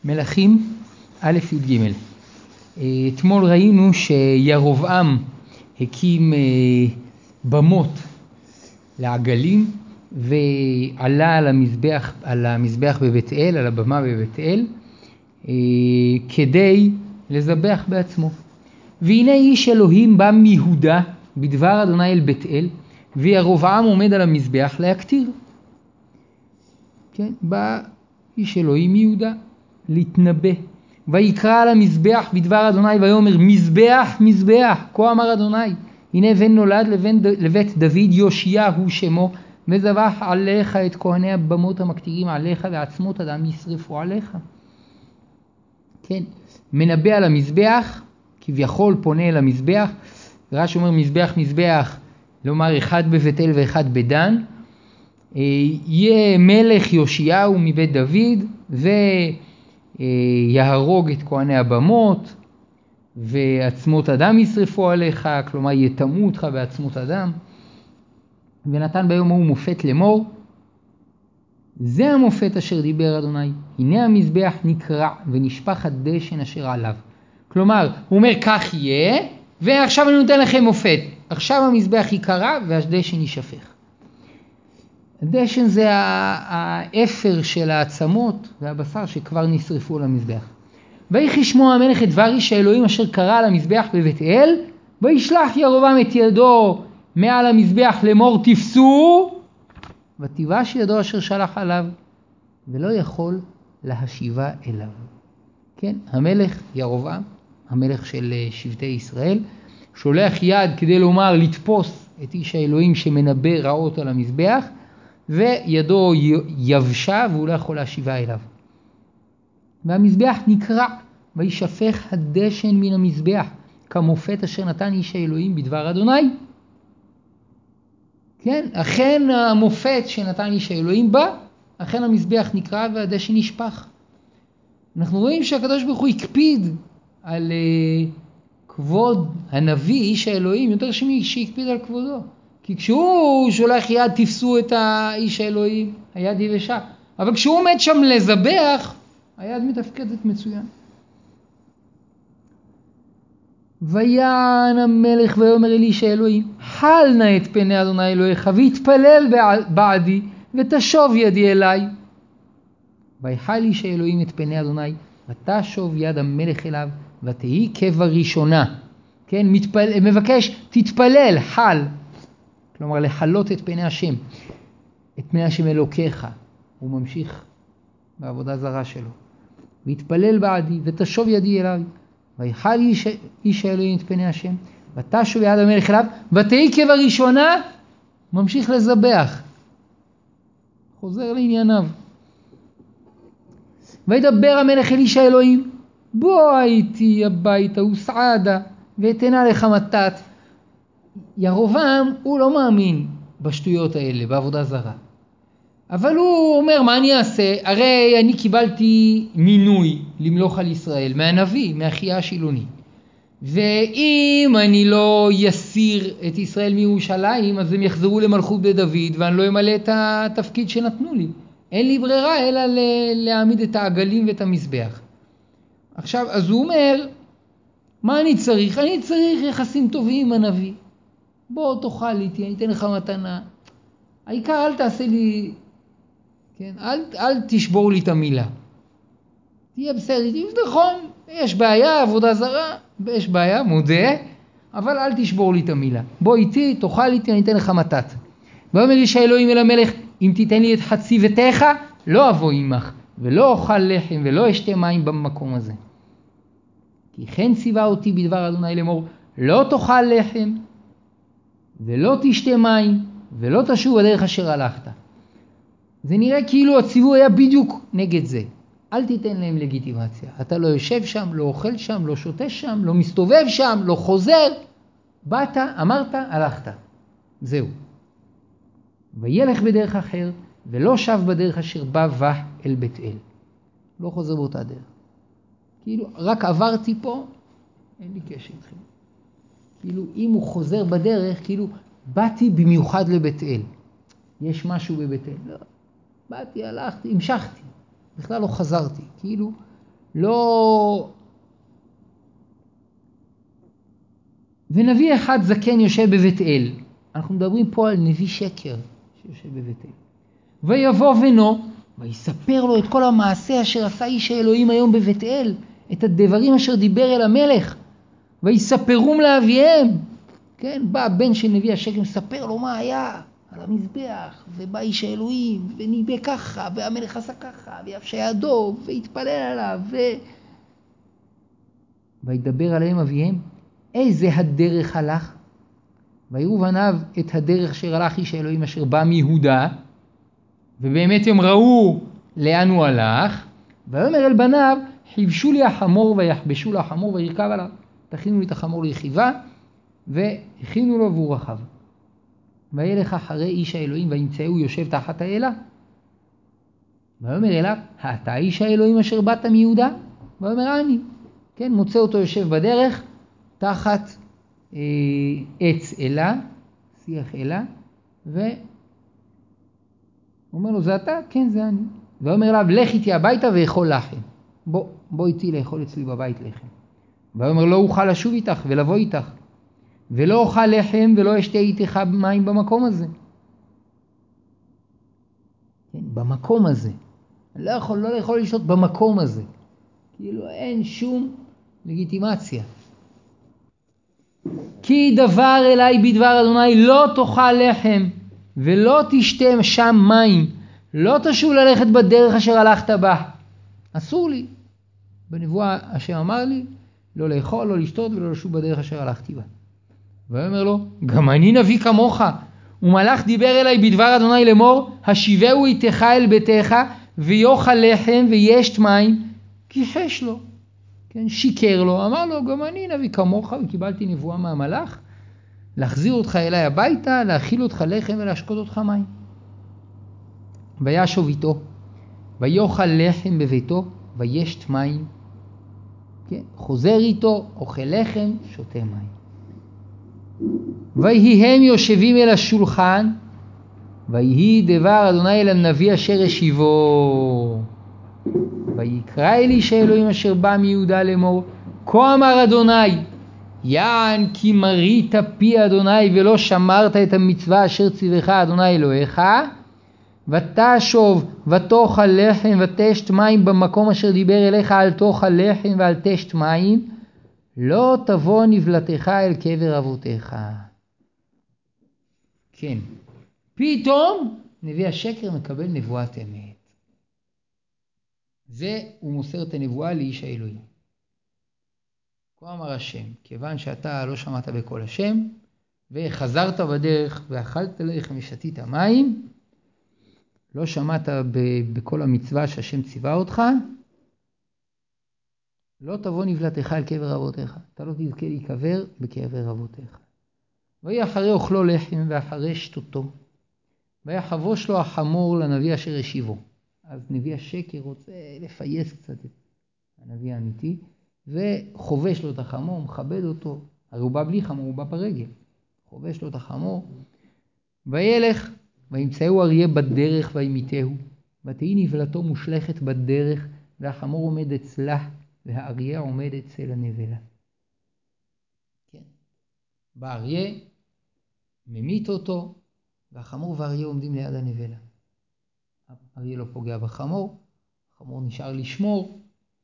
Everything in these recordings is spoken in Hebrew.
מלכים א' י"ג. אתמול ראינו שירבעם הקים במות לעגלים ועלה על המזבח בבית אל, על הבמה בבית אל, כדי לזבח בעצמו. והנה איש אלוהים בא מיהודה בדבר אדוני אל בית אל, וירבעם עומד על המזבח להקטיר. כן, בא איש אלוהים מיהודה להתנבא. ויקרא על המזבח בדבר אדוני ויאמר מזבח מזבח, כה אמר אדוני, הנה בן נולד לבית דוד יאשיהו שמו, וזבח עליך את כהני הבמות המקטירים עליך, ועצמות אדם ישרפו עליך. כן, מנבא על המזבח, כביכול פונה אל המזבח. רש"י אומר מזבח מזבח, לומר אחד בבית אל ואחד בדן. יהיה מלך יאשיהו מבית דוד ויהרוג את כהני הבמות, ועצמות אדם ישרפו עליך, כלומר יטמאו אותך בעצמות אדם. ונתן ביום ההוא מופת לאמור, זה המופת אשר דיבר אדוני, הנה המזבח נקרע ונשפך הדשן אשר עליו. כלומר, הוא אומר כך יהיה, ועכשיו אני נותן לכם מופת. עכשיו המזבח יקרע והדשן יישפך. הדשן זה האפר של העצמות והבשר שכבר נשרפו למזבח. ויחי שמוע המלך את דבר איש האלוהים אשר קרא על המזבח בבית אל, וישלח ירבעם את ידו מעל המזבח לאמור תפסו, ותיבש ידו אשר שלח עליו, ולא יכול להשיבה אליו. כן, המלך ירבעם, המלך של שבטי ישראל, שולח יד כדי לומר לתפוס את איש האלוהים שמנבא רעות על המזבח, וידו יבשה והוא לא יכול להשיבה אליו. והמזבח נקרע וישפך הדשן מן המזבח, כמופת אשר נתן איש האלוהים בדבר אדוני. כן, אכן המופת שנתן איש האלוהים בא, אכן המזבח נקרע והדשן נשפך. אנחנו רואים שהקדוש ברוך הוא הקפיד על כבוד הנביא איש האלוהים יותר שהקפיד על כבודו. כי כשהוא שולח יד תפסו את האיש האלוהים, היד יבשה. אבל כשהוא עומד שם לזבח, היד מתפקדת מצוין. ויען המלך ויאמר אל איש האלוהים, חל נא את פני אדוני אלוהיך והתפלל בעדי ותשוב ידי אליי. ויחל איש האלוהים את פני אדוני ותשוב יד המלך אליו ותהי כבראשונה. כן, מבקש תתפלל, חל. כלומר לחלות את פני השם, את פני השם אלוקיך. הוא ממשיך בעבודה זרה שלו. והתפלל בעדי ותשוב ידי אליי. ויחל איש האלוהים את פני השם ותשוב יד המלך אליו ותהי כבראשונה. ממשיך לזבח, חוזר לענייניו. וידבר המלך אל איש האלוהים, בוא איתי הביתה וסעדה ואתנה לך מתת. ירבעם הוא לא מאמין בשטויות האלה, בעבודה זרה. אבל הוא אומר, מה אני אעשה? הרי אני קיבלתי מינוי למלוך על ישראל מהנביא, מאחיה השילוני. ואם אני לא יסיר את ישראל מירושלים, אז הם יחזרו למלכות בית דוד, ואני לא אמלא את התפקיד שנתנו לי. אין לי ברירה אלא להעמיד את העגלים ואת המזבח. עכשיו, אז הוא אומר, מה אני צריך? אני צריך יחסים טובים עם הנביא. בוא תאכל איתי, אני אתן לך מתנה. העיקר אל תעשה לי, כן, אל תשבור לי את המילה. תהיה בסדר איתי, נכון, יש בעיה, עבודה זרה, יש בעיה, מודה, אבל אל תשבור לי את המילה. בוא איתי, תאכל איתי, אני אתן לך מתת. ואומר איש האלוהים אל המלך, אם תיתן לי את חצי ביתך, לא אבוא עמך, ולא אוכל לחם, ולא אשתה מים במקום הזה. כי כן ציווה אותי בדבר אדוני לאמור, לא תאכל לחם, ולא תשתה מים, ולא תשוב בדרך אשר הלכת. זה נראה כאילו הציווי היה בדיוק נגד זה. אל תיתן להם לגיטימציה. אתה לא יושב שם, לא אוכל שם, לא שותה שם, לא מסתובב שם, לא חוזר. באת, אמרת, הלכת. זהו. וילך בדרך אחר, ולא שב בדרך אשר בא אל בית אל. לא חוזר באותה דרך. כאילו, רק עברתי פה, אין לי קשר איתכם. כאילו, אם הוא חוזר בדרך, כאילו, באתי במיוחד לבית אל. יש משהו בבית אל. לא. באתי, הלכתי, המשכתי. בכלל לא חזרתי. כאילו, לא... ונביא אחד זקן יושב בבית אל. אנחנו מדברים פה על נביא שקר שיושב בבית אל. ויבוא בנו, ויספר לו את כל המעשה אשר עשה איש האלוהים היום בבית אל, את הדברים אשר דיבר אל המלך, ויספרום לאביהם. כן, בא הבן של נביא השקר, מספר לו מה היה על המזבח, ובא איש האלוהים, וניבא ככה, והמלך עשה ככה, ויבשה ידו, והתפלל עליו, וידבר עליהם אביהם. איזה הדרך הלך? ויראו בניו את הדרך אשר הלך איש האלוהים אשר בא מיהודה, ובאמת הם ראו לאן הוא הלך, ויאמר אל בניו, חיבשו לי החמור ויחבשו לו החמור וירכב עליו. תכינו לי את החמור לרכיבה, והכינו לו והוא רכב. וילך אחרי איש האלוהים וימצאו יושב תחת האלה. ויאמר אליו, אתה איש האלוהים אשר באת מיהודה? ויאמר אני. כן, מוצא אותו יושב בדרך תחת עץ אלה, שיח אלה, ואומר לו, זה אתה? כן, זה אני. ואומר אליו, לך איתי הביתה ואכול לחם. בוא איתי לאכול אצלי בבית לחם. ואומר, לא אוכל לשוב איתך ולבוא איתך, ולא אוכל לחם ולא אשתה איתך מים במקום הזה. כן, במקום הזה. אני לא יכול לשתות במקום הזה. כאילו אין שום לגיטימציה. כי דבר אליי בדבר אדוני, לא תאכל לחם ולא תשתה שם מים, לא תשוב ללכת בדרך אשר הלכת בה. אסור לי. בנבואה השם אמר לי, לא לאכול, לא לשתות ולא לשוב בדרך אשר הלכתי בה. ואומר לו, גם אני נביא כמוך, ומלאך דיבר אליי בדבר אדוני לאמור, השיבהו איתך אל ביתך, ויאכל לחם וישת מים, כיחש לו. כן, שיקר לו, אמר לו, גם אני נביא כמוך, וקיבלתי נבואה מהמלאך, להחזיר אותך אליי הביתה, להאכיל אותך לחם ולהשקות אותך מים. וישוב איתו, ויאכל לחם בביתו, וישת מים. כן, חוזר איתו, אוכל לחם, שותה מים. ויהי הם יושבים אל השולחן, ויהי דבר אדוני אל הנביא אשר השיבו. ויקרא אל איש האלוהים אשר בא מיהודה לאמור, כה אמר אדוני, יען כי מרית פי אדוני ולא שמרת את המצווה אשר ציווך אדוני אלוהיך, ותשוב ותאכל לחם ותשת מים במקום אשר דיבר אליך, אל תאכל לחם ואל תשת מים, לא תבוא נבלתך אל קבר אבותיך. כן, פתאום נביא השקר מקבל נבואת אמת. זה הוא מוסר את הנבואה לאיש האלוהים. כה אמר השם, כיוון שאתה לא שמעת בקול השם, וחזרת בדרך ואכלת לחם ושתית מים, לא שמעת בכל המצווה שהשם ציווה אותך, לא תבוא נבלתך אל קבר אבותיך. אתה לא תזכה להיקבר בקבר אבותיך. ויהי אחרי אוכלו לחם ואחרי שתותו, ויחבוש לו החמור לנביא אשר השיבו. אז נביא השקר רוצה לפייס קצת את הנביא האמיתי, וחובש לו את החמור, מכבד אותו. הרי הוא בא בלי חמור, הוא בא ברגל. חובש לו את החמור. וילך, וימצאו אריה בדרך וימיתהו. ותהי נבלתו מושלכת בדרך, והחמור עומד אצלה, והאריה עומד אצל הנבלה. כן. בא אריה, ממית אותו, והחמור והאריה עומדים ליד הנבלה. האריה לא פוגע בחמור, החמור נשאר לשמור.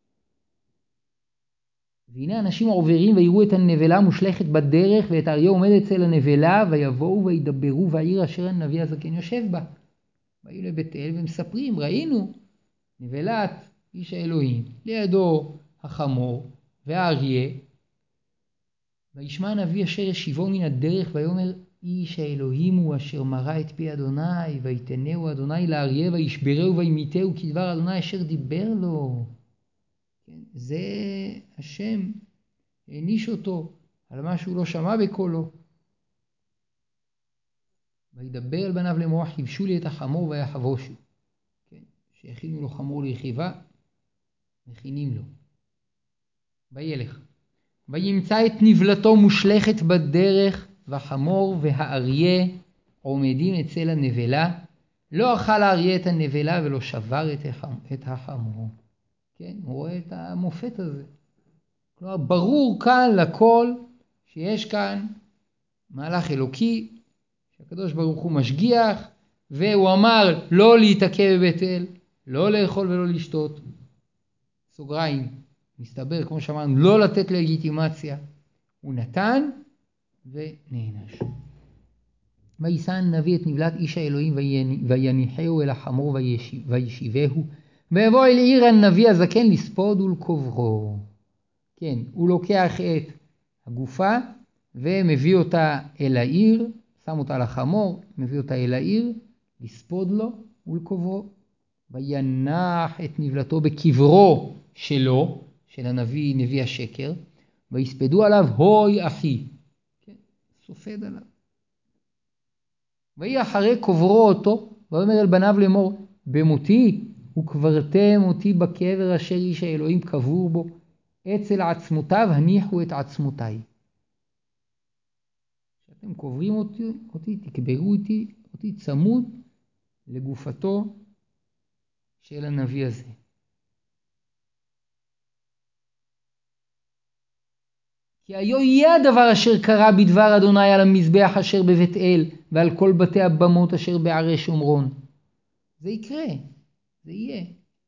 והנה אנשים עוברים ויראו את הנבלה מושלכת בדרך, ואת האריה עומד אצל הנבלה, ויבואו וידברו והעיר אשר הנביא הזקן יושב בה. והיו לבית אל ומספרים, ראינו נבלת איש האלוהים, לידו החמור והאריה. וישמע הנביא אשר השיבו מן הדרך, ויאמר, איש האלוהים הוא אשר מרא את פי אדוני, ויתנהו אדוני לאריה, וישברהו וימיתהו כדבר אדוני אשר דיבר לו. כן, זה השם העניש אותו על מה שהוא לא שמע בקולו. וידבר אל בניו לאמור, חיבשו לי את החמור ויחבושו. כן, שיכינו לו חמור לרכיבה, מכינים לו. וילך. וימצא את נבלתו מושלכת בדרך, והחמור והאריה עומדים אצל הנבלה. לא אכל האריה את הנבלה ולא שבר את החמור. כן, הוא הוא רואה את המופת הזה. כלומר, ברור כאן לכל שיש כאן מהלך אלוקי, שהקדוש ברוך הוא משגיח, והוא אמר לא להתעכב בבית אל, לא לאכול ולא לשתות. סוגריים, מסתבר, כמו שאמרנו, לא לתת לגיטימציה. הוא נתן ונענש. וישא הנביא את נבלת איש האלוהים ויניחהו אל החמור וישיבהו, ויבוא אל עיר הנביא הזקן לספוד ולקוברו. כן, הוא לוקח את הגופה ומביא אותה אל העיר, שם אותה על החמור, מביא אותה אל העיר, לספוד לו ולקוברו. וינח את נבלתו בקברו שלו, של הנביא, נביא השקר, ויספדו עליו הוי אחי. כן, סופד עליו. ויהי אחרי קוברו אותו, ואומר אל בניו לאמור, במותי וקברתם אותי בקבר אשר איש האלוהים קבור בו, אצל עצמותיו הניחו את עצמותיי. כשאתם קוברים אותי, תקברו אותי צמוד לגופתו של הנביא הזה. כי היו יהיה הדבר אשר קרה בדבר אדוני על המזבח אשר בבית אל, ועל כל בתי הבמות אשר בערי שומרון. זה יקרה, זה יהיה.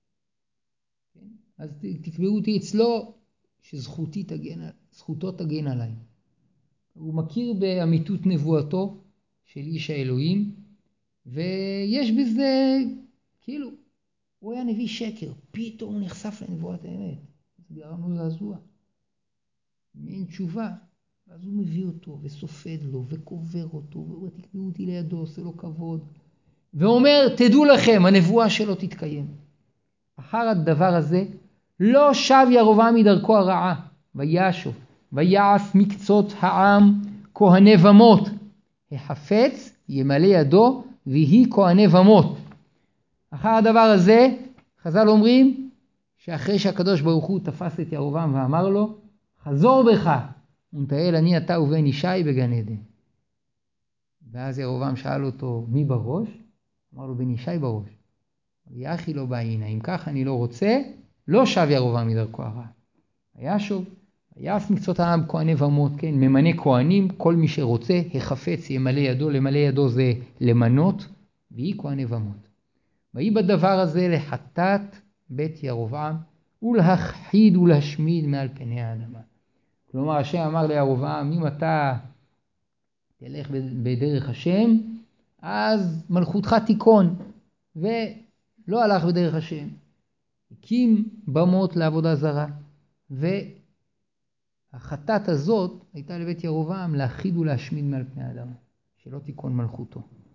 אז תקבעו אותי אצלו, שזכותו תגן עליי. הוא מכיר באמיתות נבואתו של איש האלוהים, ויש בזה, כאילו, הוא היה נביא שקר, פתאום הוא נחשף לנבואת האמת. זה גרם לו לזעזוע. אין תשובה, אז הוא מביא אותו וסופד לו וקובר אותו, והוא תקבעו אותי לידו, עושה לו כבוד, ואומר, תדעו לכם, הנבואה שלו תתקיים. אחר הדבר הזה, לא שב ירבעם מדרכו הרעה, וישוב, ויעש מקצות העם כהני במות, החפץ ימלא ידו, ויהי כהני במות. אחר הדבר הזה, חז"ל אומרים, שאחרי שהקדוש ברוך הוא תפס את ירבעם ואמר לו, חזור בך, ונתעל אני אתה ובן ישי בגן עדן. ואז ירבעם שאל אותו, מי בראש? אמר לו, בן ישי בראש. ויחי לו בעינה, אם כך אני לא רוצה, לא שב ירבעם מדרכו הרעה. וישוב, ויעש מקצות העם כהני במות, כן, ממנה כהנים, כל מי שרוצה, החפץ ימלא ידו, למלא ידו זה למנות, ויהי כהני במות. ויהי בדבר הזה לחטאת בית ירבעם, ולהכחיד ולהשמיד מעל פני האדמה. כלומר, השם אמר לירבעם, אם אתה תלך בדרך השם, אז מלכותך תיכון, ולא הלך בדרך השם. הקים במות לעבודה זרה, והחטאת הזאת הייתה לבית ירבעם להכחיד ולהשמיד מעל פני האדמה, שלא תיכון מלכותו.